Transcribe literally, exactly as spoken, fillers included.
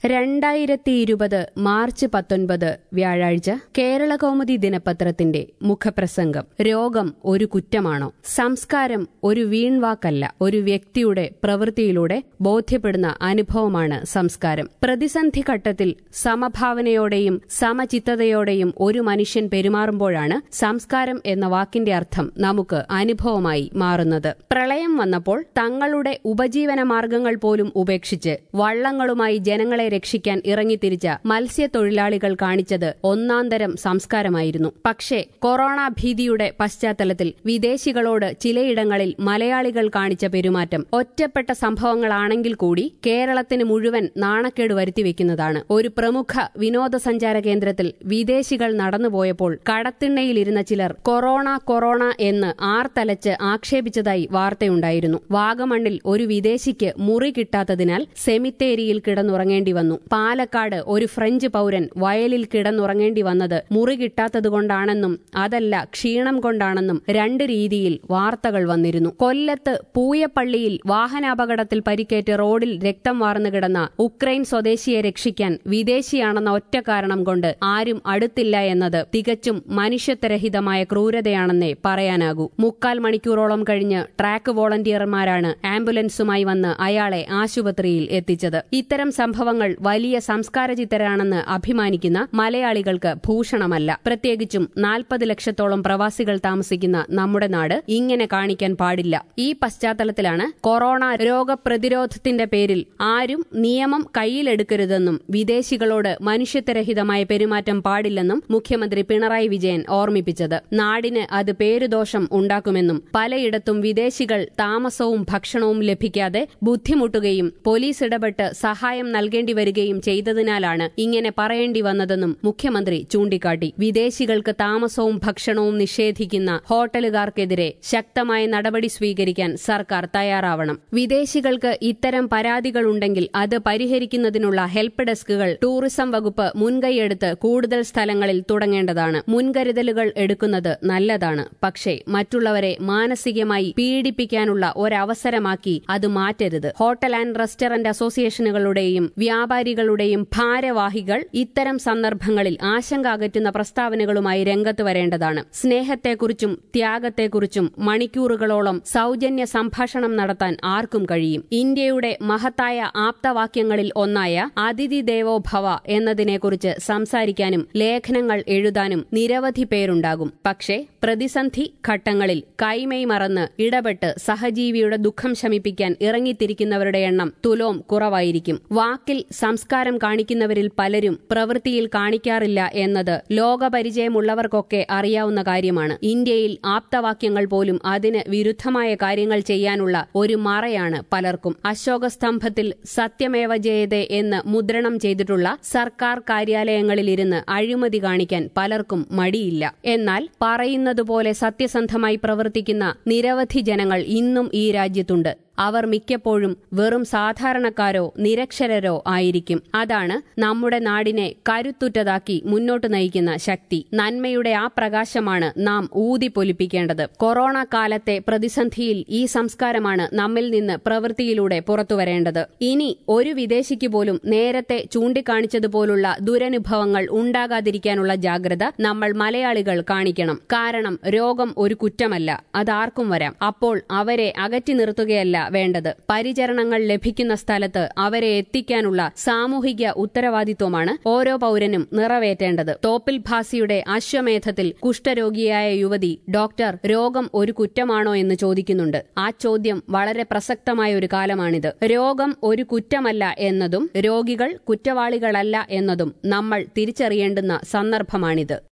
രണ്ടായിരത്തി ഇരുപത് മാർച്ച് പത്തൊൻപത് വ്യാഴാഴ്ച കേരളകൗമുദി ദിനപത്രത്തിന്റെ മുഖപ്രസംഗം. രോഗം ഒരു കുറ്റമാണോ? സംസ്കാരം ഒരു വീൺവാക്കല്ല, ഒരു വ്യക്തിയുടെ പ്രവൃത്തിയിലൂടെ ബോധ്യപ്പെടുന്ന അനുഭവമാണ് സംസ്കാരം. പ്രതിസന്ധി ഘട്ടത്തിൽ സമഭാവനയോടെയും സമചിത്തതയോടെയും ഒരു മനുഷ്യൻ പെരുമാറുമ്പോഴാണ് സംസ്കാരം എന്ന വാക്കിന്റെ അർത്ഥം നമുക്ക് അനുഭവമായി മാറുന്നത്. പ്രളയം വന്നപ്പോൾ തങ്ങളുടെ ഉപജീവന മാർഗങ്ങൾ പോലും ഉപേക്ഷിച്ച് വള്ളങ്ങളുമായി ജനങ്ങളെ രക്ഷിക്കാൻ ഇറങ്ങിത്തിരിച്ച മത്സ്യത്തൊഴിലാളികൾ കാണിച്ചത് ഒന്നാന്തരം സംസ്കാരമായിരുന്നു. പക്ഷേ കൊറോണ ഭീതിയുടെ പശ്ചാത്തലത്തിൽ വിദേശികളോട് ചിലയിടങ്ങളിൽ മലയാളികൾ കാണിച്ച പെരുമാറ്റം ഒറ്റപ്പെട്ട സംഭവങ്ങളാണെങ്കിൽ കൂടി കേരളത്തിന് മുഴുവൻ നാണക്കേട് വരുത്തിവെക്കുന്നതാണ്. ഒരു പ്രമുഖ വിനോദസഞ്ചാര കേന്ദ്രത്തിൽ വിദേശികൾ നടന്നുപോയപ്പോൾ കടത്തിണ്ണയിലിരുന്ന ചിലർ കൊറോണ കൊറോണ എന്ന് ആർത്തലച്ച് ആക്ഷേപിച്ചതായി വാർത്തയുണ്ടായിരുന്നു. വാഗമണ്ണിൽ ഒരു വിദേശിക്ക് മുറി കിട്ടാത്തതിനാൽ സെമിത്തേരിയിൽ കിടന്നുറങ്ങേണ്ടി വന്നു. പാലക്കാട് ഒരു ഫ്രഞ്ച് പൌരൻ വയലിൽ കിടന്നുറങ്ങേണ്ടി വന്നത് മുറി കിട്ടാത്തതുകൊണ്ടാണെന്നും അതല്ല ക്ഷീണം കൊണ്ടാണെന്നും രണ്ട് രീതിയിൽ വാർത്തകൾ വന്നിരുന്നു. കൊല്ലത്ത് പൂയപ്പള്ളിയിൽ വാഹനാപകടത്തിൽ പരിക്കേറ്റ് റോഡിൽ രക്തം വാർന്നു കിടന്ന ഉക്രൈൻ സ്വദേശിയെ രക്ഷിക്കാൻ വിദേശിയാണെന്ന ഒറ്റ കാരണം കൊണ്ട് ആരും അടുത്തില്ല എന്നത് തികച്ചും മനുഷ്യത്വരഹിതമായ ക്രൂരതയാണെന്നേ പറയാനാകൂ. മുക്കാൽ മണിക്കൂറോളം കഴിഞ്ഞ് ട്രാക്ക് വോളണ്ടിയർമാരാണ് ആംബുലൻസുമായി വന്ന് അയാളെ ആശുപത്രിയിൽ എത്തിച്ചത്. ഇത്തരം സംഭവങ്ങൾ വലിയ സംസ്കാരചിത്തരാണെന്ന് അഭിമാനിക്കുന്ന മലയാളികൾക്ക് ഭൂഷണമല്ല. പ്രത്യേകിച്ചും നാൽപ്പത് ലക്ഷത്തോളം പ്രവാസികൾ താമസിക്കുന്ന നമ്മുടെ നാട് ഇങ്ങനെ കാണിക്കാൻ പാടില്ല. ഈ പശ്ചാത്തലത്തിലാണ് കൊറോണ രോഗപ്രതിരോധത്തിന്റെ പേരിൽ ആരും നിയമം കയ്യിലെടുക്കരുതെന്നും വിദേശികളോട് മനുഷ്യത്വരഹിതമായ പെരുമാറ്റം പാടില്ലെന്നും മുഖ്യമന്ത്രി പിണറായി വിജയൻ ഓർമ്മിപ്പിച്ചത്. നാടിന് അത് പേരുദോഷം ഉണ്ടാക്കുമെന്നും പലയിടത്തും വിദേശികൾ താമസവും ഭക്ഷണവും ലഭിക്കാതെ ബുദ്ധിമുട്ടുകയും പോലീസ് ഇടപെട്ട് സഹായം നൽകേണ്ടി വരികയും ചെയ്തതിനാലാണ് ഇങ്ങനെ പറയേണ്ടി വന്നതെന്നും മുഖ്യമന്ത്രി ചൂണ്ടിക്കാട്ടി. വിദേശികൾക്ക് താമസവും ഭക്ഷണവും നിഷേധിക്കുന്ന ഹോട്ടലുകാർക്കെതിരെ ശക്തമായ നടപടി സ്വീകരിക്കാൻ സർക്കാർ തയ്യാറാവണം. വിദേശികൾക്ക് ഇത്തരം പരാതികളുണ്ടെങ്കിൽ അത് പരിഹരിക്കുന്നതിനുള്ള ഹെൽപ്പ് ഡെസ്കുകൾ ടൂറിസം വകുപ്പ് മുൻകൈയെടുത്ത് കൂടുതൽ സ്ഥലങ്ങളിൽ തുടങ്ങേണ്ടതാണ്. മുൻകരുതലുകൾ എടുക്കുന്നത് നല്ലതാണ്. പക്ഷേ മറ്റുള്ളവരെ മാനസികമായി പീഡിപ്പിക്കാനുള്ള ഒരവസരമാക്കി അത് മാറ്റരുത്. ഹോട്ടൽ ആൻഡ് റെസ്റ്റോറന്റ് അസോസിയേഷനുകളുടെയും വ്യാപാരികളുടെയും ഭാരവാഹികൾ ഇത്തരം സന്ദർഭങ്ങളിൽ ആശങ്ക അകറ്റുന്ന പ്രസ്താവനകളുമായി രംഗത്ത് വരേണ്ടതാണ്. സ്നേഹത്തെക്കുറിച്ചും ത്യാഗത്തെക്കുറിച്ചും മണിക്കൂറുകളോളം സൌജന്യ സംഭാഷണം നടത്താൻ ആർക്കും കഴിയും. ഇന്ത്യയുടെ മഹത്തായ ആപ്തവാക്യങ്ങളിൽ ഒന്നായ അതിഥി ദേവോ ഭവ എന്നതിനെക്കുറിച്ച് സംസാരിക്കാനും ലേഖനങ്ങൾ എഴുതാനും നിരവധി പേരുണ്ടാകും. പക്ഷേ പ്രതിസന്ധി ഘട്ടങ്ങളിൽ കൈമൈ മറന്ന് ഇടപെട്ട് സഹജീവിയുടെ ദുഃഖം ശമിപ്പിക്കാൻ ഇറങ്ങിത്തിരിക്കുന്നവരുടെ എണ്ണം തുലോം കുറവായിരിക്കും. വാക്കിൽ സംസ്കാരം കാണിക്കുന്നവരിൽ പലരും പ്രവൃത്തിയിൽ കാണിക്കാറില്ല എന്നത് ലോകപരിചയമുള്ളവർക്കൊക്കെ അറിയാവുന്ന കാര്യമാണ്. ഇന്ത്യയിൽ ആപ്തവാക്യങ്ങൾ പോലും അതിന് വിരുദ്ധമായ കാര്യങ്ങൾ ചെയ്യാനുള്ള ഒരു മറയാണ് പലർക്കും. അശോകസ്തംഭത്തിൽ സത്യമേവ ജയതേ എന്ന് മുദ്രണം ചെയ്തിട്ടുള്ള സർക്കാർ കാര്യാലയങ്ങളിലിരുന്ന് അഴിമതി കാണിക്കാൻ പലർക്കും മടിയില്ല. എന്നാൽ പറയുന്നതുപോലെ സത്യസന്ധമായി പ്രവർത്തിക്കുന്ന നിരവധി ജനങ്ങൾ ഇന്നും ഈ രാജ്യത്തുണ്ട്. അവർ മിക്കപ്പോഴും വെറും സാധാരണക്കാരോ നിരക്ഷരരോ ആയിരിക്കും. അതാണ് നമ്മുടെ നാടിനെ കരുത്തുറ്റതാക്കി മുന്നോട്ട് നയിക്കുന്ന ശക്തി. നന്മയുടെ ആ പ്രകാശമാണ് നാം ഊതിപ്പൊലിപ്പിക്കേണ്ടത്. കൊറോണ കാലത്തെ പ്രതിസന്ധിയിൽ ഈ സംസ്കാരമാണ് നമ്മിൽ നിന്ന് പ്രവൃത്തിയിലൂടെ പുറത്തുവരേണ്ടത്. ഇനി ഒരു വിദേശിക്ക് പോലും നേരത്തെ ചൂണ്ടിക്കാണിച്ചതുപോലുള്ള ദുരനുഭവങ്ങൾ ഉണ്ടാകാതിരിക്കാനുള്ള ജാഗ്രത നമ്മൾ മലയാളികൾ കാണിക്കണം. കാരണം രോഗം ഒരു കുറ്റമല്ല, അതാർക്കും വരാം. അപ്പോൾ അവരെ അകറ്റി നിർത്തുകയല്ല വേണ്ടത്. പരിചരണങ്ങൾ ലഭിക്കുന്ന സ്ഥലത്ത് അവരെ എത്തിക്കാനുള്ള സാമൂഹിക ഉത്തരവാദിത്വമാണ് ഓരോ പൌരനും നിറവേറ്റേണ്ടത്. തോപ്പിൽ ഭാസിയുടെ അശ്വമേധത്തിൽ കുഷ്ഠരോഗിയായ യുവതി ഡോക്ടർ രോഗം ഒരു കുറ്റമാണോ എന്ന് ചോദിക്കുന്നുണ്ട്. ആ ചോദ്യം വളരെ പ്രസക്തമായ ഒരു കാലമാണിത്. രോഗം ഒരു കുറ്റമല്ല എന്നതും രോഗികൾ കുറ്റവാളികളല്ല എന്നതും നമ്മൾ തിരിച്ചറിയേണ്ടുന്ന സന്ദർഭമാണിത്.